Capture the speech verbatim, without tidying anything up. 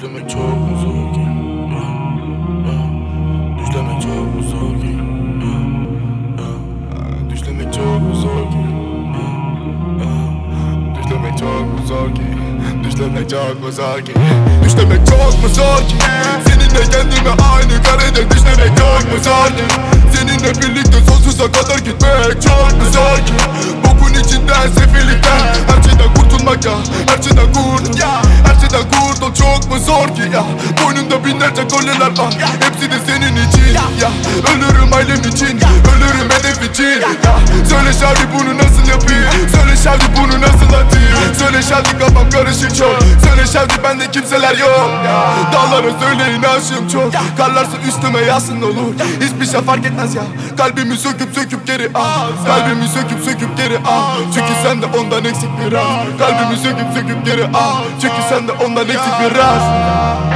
Düşlemek çok mu zor ki? Ya, ya. Düşlemek çok mu zor ki? Ya, ya. Düşlemek çok mu zor ki? Ya, ya. Düşlemek çok mu zor ki? Düşlemek çok mu zor ki? Düşlemek çok mu zor ki? Seninle kendime aynı karede düşlemek çok mu zor ki? Seninle birlikte sonsuza kadar gitmek çok mu zor ki? Bokun içinden, sefillikten, her şeyden kurtulmak ya, her şeyden kurtul ya, her şeyden kurtul çok mu zor ki ya? Boynunda binlerce kolyeler var, hepsi de senin için ya. Ölürüm ailem için, ölürüm hedef için ya. Söyle şarkı bunu nasıl yapayım? Söyle şarkı bunu nasıl atayım? Söyle şarkı kafam karışık çok. Söyle şarkı bende kimseler yok ya. Dağlara söyleyin aşığım çok. Karlarsa üstüme yağsın olur. Hiçbir şey fark etmez ya. Kalbimi söküp söküp geri al. Kalbimi söküp söküp geri al. Çünkü sen de ondan eksik biraz. Kalbimi söküp söküp geri al. Çünkü sen de ondan eksik biraz.